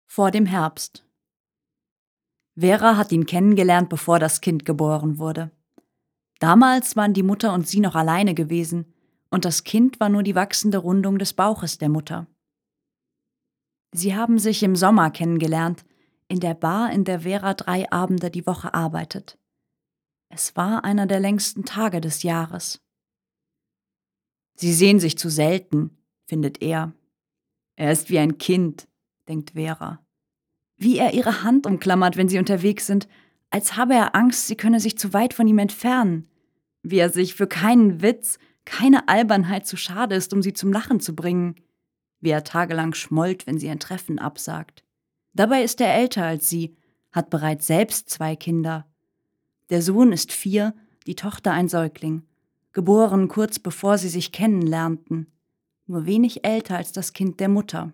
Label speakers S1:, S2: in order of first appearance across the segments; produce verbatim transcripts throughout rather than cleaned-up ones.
S1: Vor dem Herbst. Vera hat ihn kennengelernt, bevor das Kind geboren wurde. Damals waren die Mutter und sie noch alleine gewesen, und das Kind war nur die wachsende Rundung des Bauches der Mutter. Sie haben sich im Sommer kennengelernt, in der Bar, in der Vera drei Abende die Woche arbeitet. Es war einer der längsten Tage des Jahres. Sie sehen sich zu selten, findet er. Er ist wie ein Kind, denkt Vera. Wie er ihre Hand umklammert, wenn sie unterwegs sind, als habe er Angst, sie könne sich zu weit von ihm entfernen. Wie er sich für keinen Witz, keine Albernheit zu schade ist, um sie zum Lachen zu bringen. Wie er tagelang schmollt, wenn sie ein Treffen absagt. Dabei ist er älter als sie, hat bereits selbst zwei Kinder. Der Sohn ist vier, die Tochter ein Säugling, geboren kurz bevor sie sich kennenlernten, nur wenig älter als das Kind der Mutter.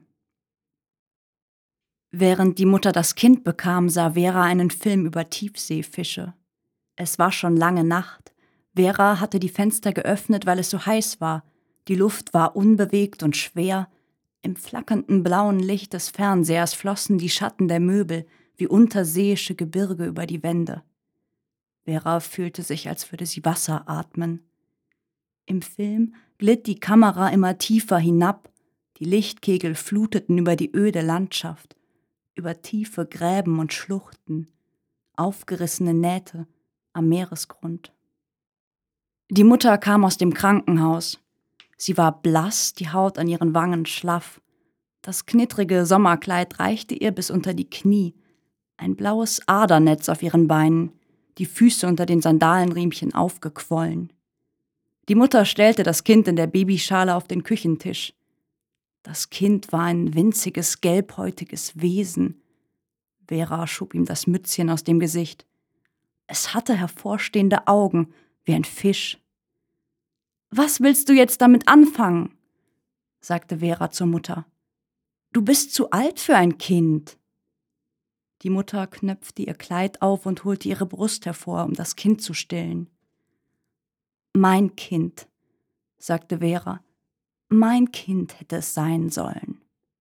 S1: Während die Mutter das Kind bekam, sah Vera einen Film über Tiefseefische. Es war schon lange Nacht. Vera hatte die Fenster geöffnet, weil es so heiß war. Die Luft war unbewegt und schwer. Im flackernden blauen Licht des Fernsehers flossen die Schatten der Möbel wie unterseeische Gebirge über die Wände. Vera fühlte sich, als würde sie Wasser atmen. Im Film glitt die Kamera immer tiefer hinab. Die Lichtkegel fluteten über die öde Landschaft, über tiefe Gräben und Schluchten, aufgerissene Nähte am Meeresgrund. Die Mutter kam aus dem Krankenhaus. Sie war blass, die Haut an ihren Wangen schlaff. Das knittrige Sommerkleid reichte ihr bis unter die Knie, ein blaues Adernetz auf ihren Beinen, die Füße unter den Sandalenriemchen aufgequollen. Die Mutter stellte das Kind in der Babyschale auf den Küchentisch. Das Kind war ein winziges, gelbhäutiges Wesen. Vera schob ihm das Mützchen aus dem Gesicht. Es hatte hervorstehende Augen, wie ein Fisch. »Was willst du jetzt damit anfangen?« sagte Vera zur Mutter. »Du bist zu alt für ein Kind.« Die Mutter knöpfte ihr Kleid auf und holte ihre Brust hervor, um das Kind zu stillen. »Mein Kind«, sagte Vera. »Mein Kind hätte es sein sollen.«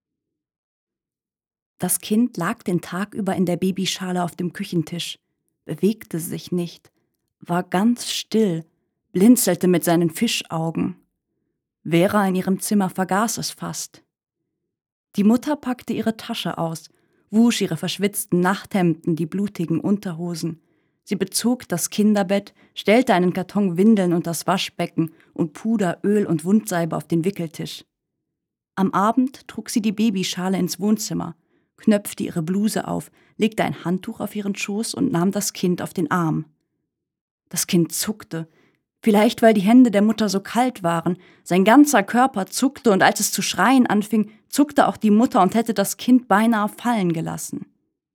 S1: Das Kind lag den Tag über in der Babyschale auf dem Küchentisch, bewegte sich nicht, war ganz still, blinzelte mit seinen Fischaugen. Vera in ihrem Zimmer vergaß es fast. Die Mutter packte ihre Tasche aus, wusch ihre verschwitzten Nachthemden, die blutigen Unterhosen. Sie bezog das Kinderbett, stellte einen Karton Windeln und das Waschbecken und Puder, Öl und Wundsalbe auf den Wickeltisch. Am Abend trug sie die Babyschale ins Wohnzimmer, knöpfte ihre Bluse auf, legte ein Handtuch auf ihren Schoß und nahm das Kind auf den Arm. Das Kind zuckte, vielleicht weil die Hände der Mutter so kalt waren. Sein ganzer Körper zuckte und als es zu schreien anfing, zuckte auch die Mutter und hätte das Kind beinahe fallen gelassen.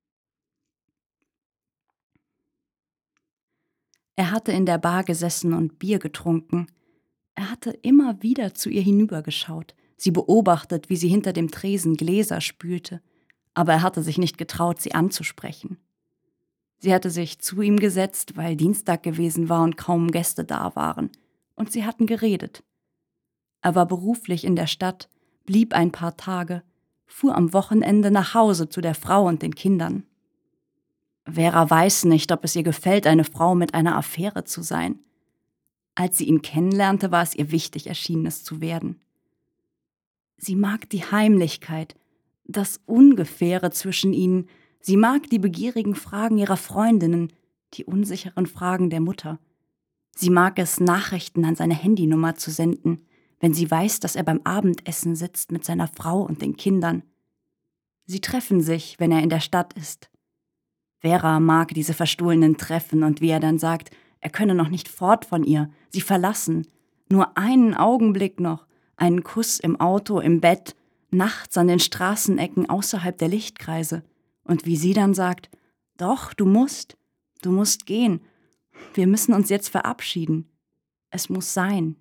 S1: Er hatte in der Bar gesessen und Bier getrunken. Er hatte immer wieder zu ihr hinübergeschaut, sie beobachtet, wie sie hinter dem Tresen Gläser spülte, aber er hatte sich nicht getraut, sie anzusprechen. Sie hatte sich zu ihm gesetzt, weil Dienstag gewesen war und kaum Gäste da waren, und sie hatten geredet. Er war beruflich in der Stadt, blieb ein paar Tage, fuhr am Wochenende nach Hause zu der Frau und den Kindern. Vera weiß nicht, ob es ihr gefällt, eine Frau mit einer Affäre zu sein. Als sie ihn kennenlernte, war es ihr wichtig erschienen, es zu werden. Sie mag die Heimlichkeit, das Ungefähre zwischen ihnen. Sie mag die begierigen Fragen ihrer Freundinnen, die unsicheren Fragen der Mutter. Sie mag es, Nachrichten an seine Handynummer zu senden, wenn sie weiß, dass er beim Abendessen sitzt mit seiner Frau und den Kindern. Sie treffen sich, wenn er in der Stadt ist. Vera mag diese verstohlenen Treffen und wie er dann sagt, er könne noch nicht fort von ihr, sie verlassen. Nur einen Augenblick noch, einen Kuss im Auto, im Bett, nachts an den Straßenecken außerhalb der Lichtkreise. Und wie sie dann sagt, doch, du musst, du musst gehen. Wir müssen uns jetzt verabschieden. Es muss sein.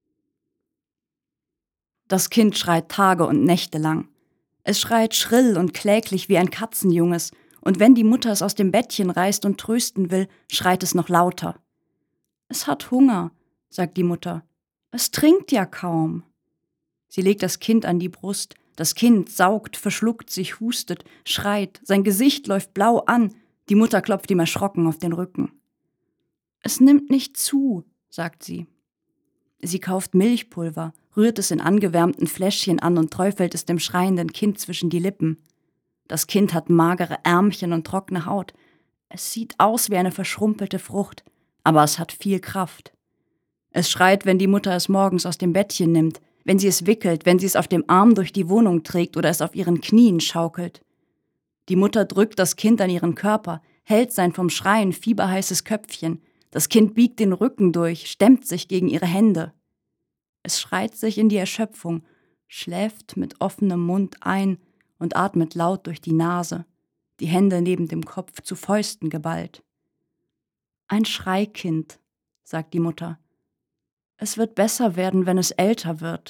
S1: Das Kind schreit Tage und Nächte lang. Es schreit schrill und kläglich wie ein Katzenjunges, und wenn die Mutter es aus dem Bettchen reißt und trösten will, schreit es noch lauter. Es hat Hunger, sagt die Mutter. Es trinkt ja kaum. Sie legt das Kind an die Brust, Das Kind saugt, verschluckt sich, hustet, schreit, sein Gesicht läuft blau an, die Mutter klopft ihm erschrocken auf den Rücken. »Es nimmt nicht zu«, sagt sie. Sie kauft Milchpulver, rührt es in angewärmten Fläschchen an und träufelt es dem schreienden Kind zwischen die Lippen. Das Kind hat magere Ärmchen und trockene Haut. Es sieht aus wie eine verschrumpelte Frucht, aber es hat viel Kraft. Es schreit, wenn die Mutter es morgens aus dem Bettchen nimmt, wenn sie es wickelt, wenn sie es auf dem Arm durch die Wohnung trägt oder es auf ihren Knien schaukelt. Die Mutter drückt das Kind an ihren Körper, hält sein vom Schreien fieberheißes Köpfchen. Das Kind biegt den Rücken durch, stemmt sich gegen ihre Hände. Es schreit sich in die Erschöpfung, schläft mit offenem Mund ein und atmet laut durch die Nase, die Hände neben dem Kopf zu Fäusten geballt. »Ein Schreikind«, sagt die Mutter. »Es wird besser werden, wenn es älter wird.«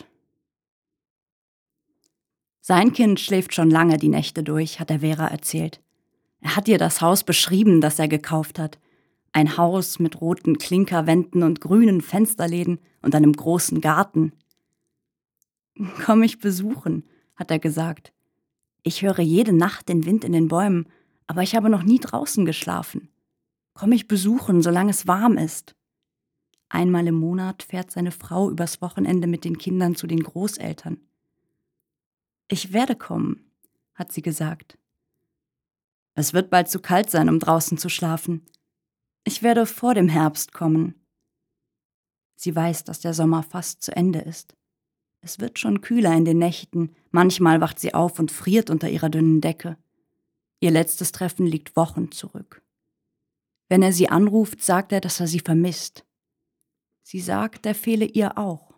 S1: Sein Kind schläft schon lange die Nächte durch, hat er Vera erzählt. Er hat ihr das Haus beschrieben, das er gekauft hat. Ein Haus mit roten Klinkerwänden und grünen Fensterläden und einem großen Garten. »Komm mich besuchen«, hat er gesagt. »Ich höre jede Nacht den Wind in den Bäumen, aber ich habe noch nie draußen geschlafen. Komm mich besuchen, solange es warm ist.« Einmal im Monat fährt seine Frau übers Wochenende mit den Kindern zu den Großeltern. »Ich werde kommen«, hat sie gesagt. »Es wird bald zu kalt sein, um draußen zu schlafen. Ich werde vor dem Herbst kommen.« Sie weiß, dass der Sommer fast zu Ende ist. Es wird schon kühler in den Nächten, manchmal wacht sie auf und friert unter ihrer dünnen Decke. Ihr letztes Treffen liegt Wochen zurück. Wenn er sie anruft, sagt er, dass er sie vermisst. Sie sagt, er fehle ihr auch.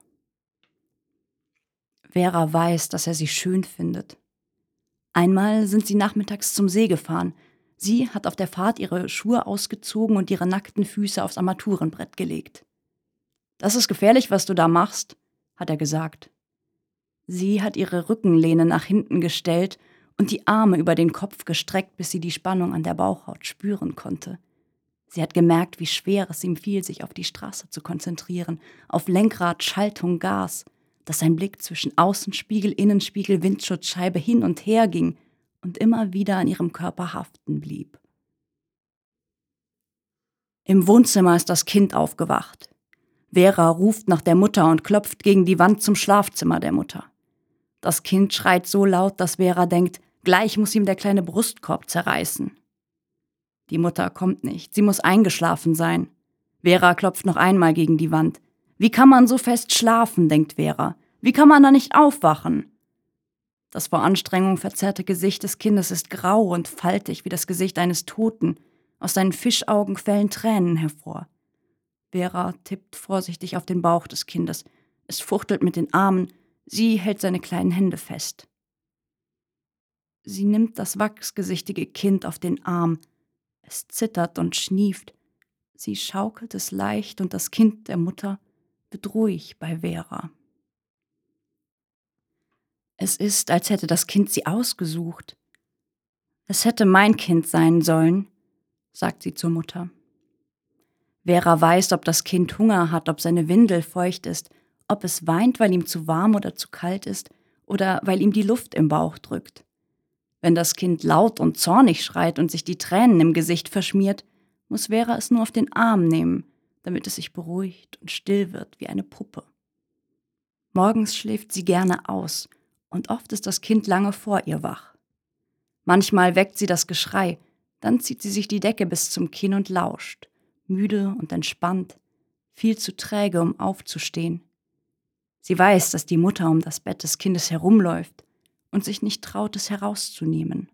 S1: Vera weiß, dass er sie schön findet. Einmal sind sie nachmittags zum See gefahren. Sie hat auf der Fahrt ihre Schuhe ausgezogen und ihre nackten Füße aufs Armaturenbrett gelegt. »Das ist gefährlich, was du da machst«, hat er gesagt. Sie hat ihre Rückenlehne nach hinten gestellt und die Arme über den Kopf gestreckt, bis sie die Spannung an der Bauchhaut spüren konnte. Sie hat gemerkt, wie schwer es ihm fiel, sich auf die Straße zu konzentrieren, auf Lenkrad, Schaltung, Gas, dass sein Blick zwischen Außenspiegel, Innenspiegel, Windschutzscheibe hin und her ging und immer wieder an ihrem Körper haften blieb. Im Wohnzimmer ist das Kind aufgewacht. Vera ruft nach der Mutter und klopft gegen die Wand zum Schlafzimmer der Mutter. Das Kind schreit so laut, dass Vera denkt, gleich muss ihm der kleine Brustkorb zerreißen. Die Mutter kommt nicht, sie muss eingeschlafen sein. Vera klopft noch einmal gegen die Wand. Wie kann man so fest schlafen, denkt Vera. Wie kann man da nicht aufwachen? Das vor Anstrengung verzerrte Gesicht des Kindes ist grau und faltig wie das Gesicht eines Toten. Aus seinen Fischaugen quellen Tränen hervor. Vera tippt vorsichtig auf den Bauch des Kindes. Es fuchtelt mit den Armen. Sie hält seine kleinen Hände fest. Sie nimmt das wachsgesichtige Kind auf den Arm. Es zittert und schnieft. Sie schaukelt es leicht und das Kind der Mutter wird ruhig bei Vera. Es ist, als hätte das Kind sie ausgesucht. Es hätte mein Kind sein sollen, sagt sie zur Mutter. Vera weiß, ob das Kind Hunger hat, ob seine Windel feucht ist, ob es weint, weil ihm zu warm oder zu kalt ist oder weil ihm die Luft im Bauch drückt. Wenn das Kind laut und zornig schreit und sich die Tränen im Gesicht verschmiert, muss Vera es nur auf den Arm nehmen, damit es sich beruhigt und still wird wie eine Puppe. Morgens schläft sie gerne aus und oft ist das Kind lange vor ihr wach. Manchmal weckt sie das Geschrei, dann zieht sie sich die Decke bis zum Kinn und lauscht, müde und entspannt, viel zu träge, um aufzustehen. Sie weiß, dass die Mutter um das Bett des Kindes herumläuft und sich nicht traut, es herauszunehmen.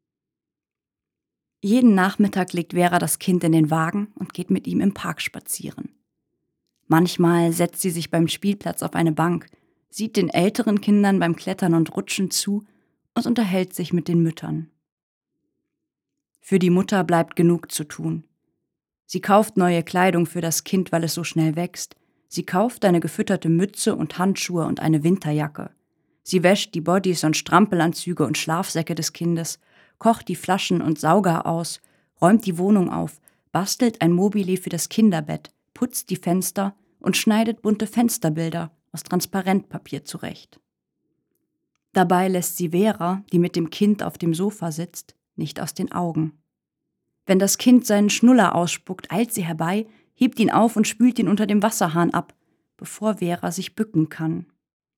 S1: Jeden Nachmittag legt Vera das Kind in den Wagen und geht mit ihm im Park spazieren. Manchmal setzt sie sich beim Spielplatz auf eine Bank, sieht den älteren Kindern beim Klettern und Rutschen zu und unterhält sich mit den Müttern. Für die Mutter bleibt genug zu tun. Sie kauft neue Kleidung für das Kind, weil es so schnell wächst. Sie kauft eine gefütterte Mütze und Handschuhe und eine Winterjacke. Sie wäscht die Bodys und Strampelanzüge und Schlafsäcke des Kindes, kocht die Flaschen und Sauger aus, räumt die Wohnung auf, bastelt ein Mobile für das Kinderbett, putzt die Fenster und schneidet bunte Fensterbilder aus Transparentpapier zurecht. Dabei lässt sie Vera, die mit dem Kind auf dem Sofa sitzt, nicht aus den Augen. Wenn das Kind seinen Schnuller ausspuckt, eilt sie herbei, hebt ihn auf und spült ihn unter dem Wasserhahn ab, bevor Vera sich bücken kann.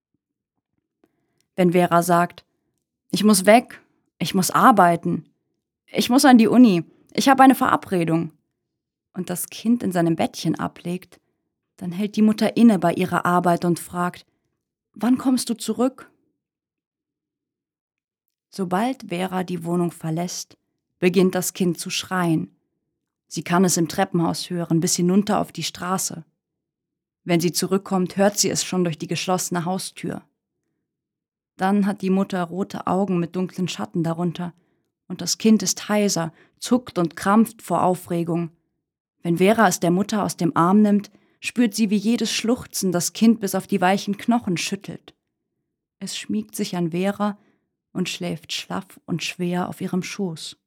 S1: Wenn Vera sagt, ich muss weg, ich muss arbeiten, ich muss an die Uni, ich habe eine Verabredung, und das Kind in seinem Bettchen ablegt, dann hält die Mutter inne bei ihrer Arbeit und fragt, wann kommst du zurück? Sobald Vera die Wohnung verlässt, beginnt das Kind zu schreien. Sie kann es im Treppenhaus hören, bis hinunter auf die Straße. Wenn sie zurückkommt, hört sie es schon durch die geschlossene Haustür. Dann hat die Mutter rote Augen mit dunklen Schatten darunter und das Kind ist heiser, zuckt und krampft vor Aufregung. Wenn Vera es der Mutter aus dem Arm nimmt, spürt sie, wie jedes Schluchzen das Kind bis auf die weichen Knochen schüttelt. Es schmiegt sich an Vera und schläft schlaff und schwer auf ihrem Schoß.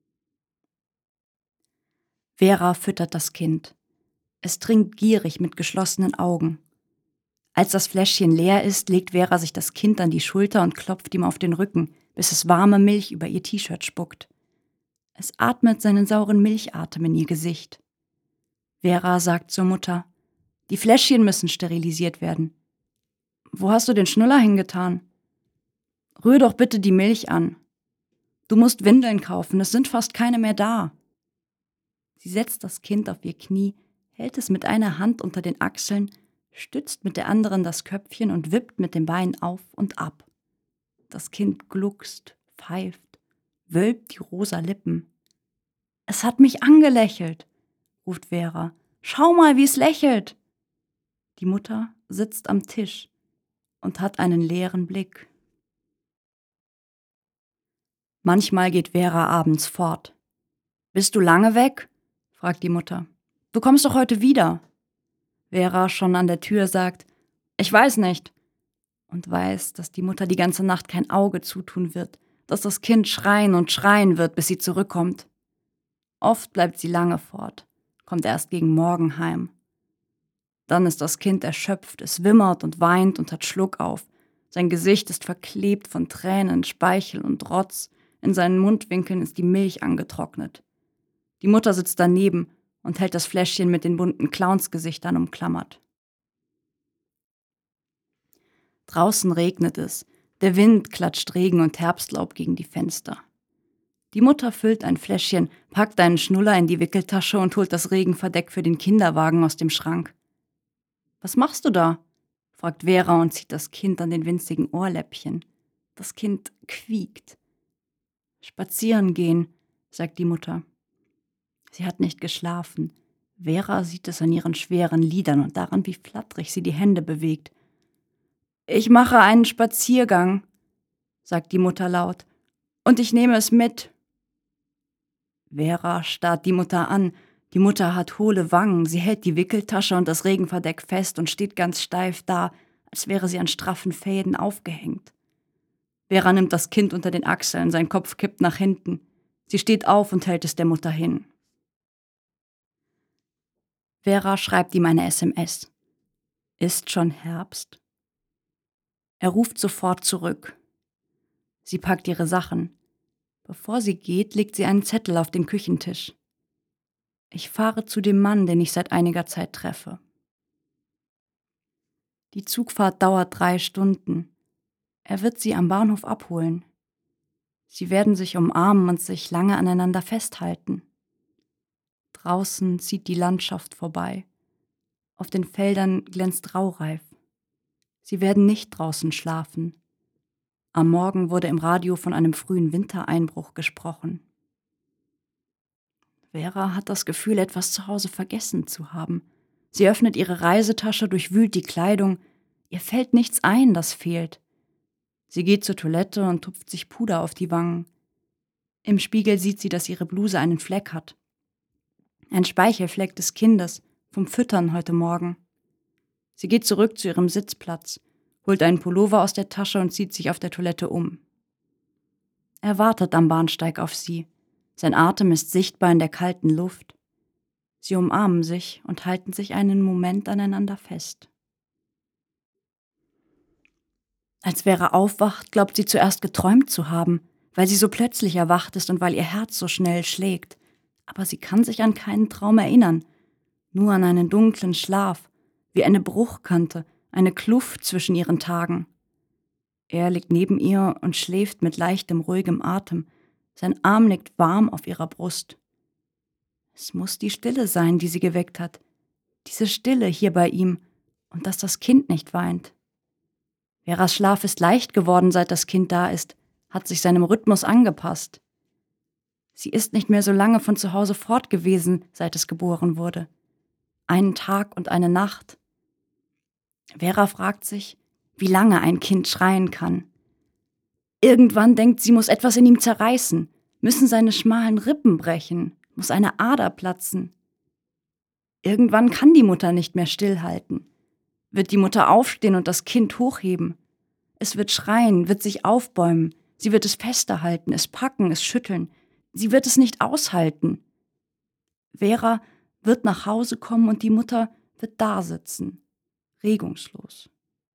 S1: Vera füttert das Kind. Es trinkt gierig mit geschlossenen Augen. Als das Fläschchen leer ist, legt Vera sich das Kind an die Schulter und klopft ihm auf den Rücken, bis es warme Milch über ihr T-Shirt spuckt. Es atmet seinen sauren Milchatem in ihr Gesicht. Vera sagt zur Mutter, die Fläschchen müssen sterilisiert werden. Wo hast du den Schnuller hingetan? Rühr doch bitte die Milch an. Du musst Windeln kaufen, es sind fast keine mehr da. Sie setzt das Kind auf ihr Knie, hält es mit einer Hand unter den Achseln, stützt mit der anderen das Köpfchen und wippt mit dem Bein auf und ab. Das Kind gluckst, pfeift, wölbt die rosa Lippen. Es hat mich angelächelt, ruft Vera. Schau mal, wie es lächelt. Die Mutter sitzt am Tisch und hat einen leeren Blick. Manchmal geht Vera abends fort. Bist du lange weg? Fragt die Mutter. Du kommst doch heute wieder. Vera schon an der Tür sagt, ich weiß nicht. Und weiß, dass die Mutter die ganze Nacht kein Auge zutun wird, dass das Kind schreien und schreien wird, bis sie zurückkommt. Oft bleibt sie lange fort, kommt erst gegen Morgen heim. Dann ist das Kind erschöpft, es wimmert und weint und hat Schluck auf. Sein Gesicht ist verklebt von Tränen, Speichel und Rotz, in seinen Mundwinkeln ist die Milch angetrocknet. Die Mutter sitzt daneben und hält das Fläschchen mit den bunten Clownsgesichtern umklammert. Draußen regnet es, der Wind klatscht Regen und Herbstlaub gegen die Fenster. Die Mutter füllt ein Fläschchen, packt einen Schnuller in die Wickeltasche und holt das Regenverdeck für den Kinderwagen aus dem Schrank. »Was machst du da?« fragt Vera und zieht das Kind an den winzigen Ohrläppchen. Das Kind quiekt. »Spazieren gehen«, sagt die Mutter. Sie hat nicht geschlafen. Vera sieht es an ihren schweren Lidern und daran, wie flatterig sie die Hände bewegt. »Ich mache einen Spaziergang«, sagt die Mutter laut, »und ich nehme es mit.« Vera starrt die Mutter an. Die Mutter hat hohle Wangen, sie hält die Wickeltasche und das Regenverdeck fest und steht ganz steif da, als wäre sie an straffen Fäden aufgehängt. Vera nimmt das Kind unter den Achseln, sein Kopf kippt nach hinten. Sie steht auf und hält es der Mutter hin. Vera schreibt ihm eine S M S. Ist schon Herbst? Er ruft sofort zurück. Sie packt ihre Sachen. Bevor sie geht, legt sie einen Zettel auf den Küchentisch. Ich fahre zu dem Mann, den ich seit einiger Zeit treffe. Die Zugfahrt dauert drei Stunden. Er wird sie am Bahnhof abholen. Sie werden sich umarmen und sich lange aneinander festhalten. Draußen zieht die Landschaft vorbei. Auf den Feldern glänzt Raureif. Sie werden nicht draußen schlafen. Am Morgen wurde im Radio von einem frühen Wintereinbruch gesprochen. Vera hat das Gefühl, etwas zu Hause vergessen zu haben. Sie öffnet ihre Reisetasche, durchwühlt die Kleidung. Ihr fällt nichts ein, das fehlt. Sie geht zur Toilette und tupft sich Puder auf die Wangen. Im Spiegel sieht sie, dass ihre Bluse einen Fleck hat. Ein Speichelfleck des Kindes, vom Füttern heute Morgen. Sie geht zurück zu ihrem Sitzplatz, holt einen Pullover aus der Tasche und zieht sich auf der Toilette um. Er wartet am Bahnsteig auf sie. Sein Atem ist sichtbar in der kalten Luft. Sie umarmen sich und halten sich einen Moment aneinander fest. Als Vera aufwacht, glaubt sie zuerst geträumt zu haben, weil sie so plötzlich erwacht ist und weil ihr Herz so schnell schlägt. Aber sie kann sich an keinen Traum erinnern, nur an einen dunklen Schlaf, wie eine Bruchkante, eine Kluft zwischen ihren Tagen. Er liegt neben ihr und schläft mit leichtem, ruhigem Atem. Sein Arm liegt warm auf ihrer Brust. Es muss die Stille sein, die sie geweckt hat. Diese Stille hier bei ihm und dass das Kind nicht weint. Veras Schlaf ist leicht geworden, seit das Kind da ist, hat sich seinem Rhythmus angepasst. Sie ist nicht mehr so lange von zu Hause fort gewesen, seit es geboren wurde. Einen Tag und eine Nacht. Vera fragt sich, wie lange ein Kind schreien kann. Irgendwann denkt sie, muss etwas in ihm zerreißen, müssen seine schmalen Rippen brechen, muss eine Ader platzen. Irgendwann kann die Mutter nicht mehr stillhalten. Wird die Mutter aufstehen und das Kind hochheben. Es wird schreien, wird sich aufbäumen, sie wird es fester halten, es packen, es schütteln. Sie wird es nicht aushalten. Vera wird nach Hause kommen und die Mutter wird dasitzen, regungslos.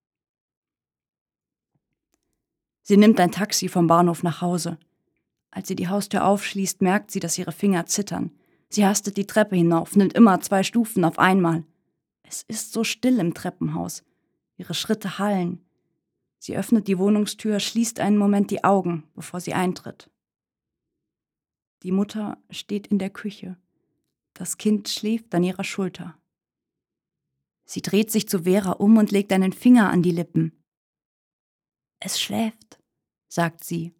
S1: Sie nimmt ein Taxi vom Bahnhof nach Hause. Als sie die Haustür aufschließt, merkt sie, dass ihre Finger zittern. Sie hastet die Treppe hinauf, nimmt immer zwei Stufen auf einmal. Es ist so still im Treppenhaus. Ihre Schritte hallen. Sie öffnet die Wohnungstür, schließt einen Moment die Augen, bevor sie eintritt. Die Mutter steht in der Küche. Das Kind schläft an ihrer Schulter. Sie dreht sich zu Vera um und legt einen Finger an die Lippen. »Es schläft«, sagt sie.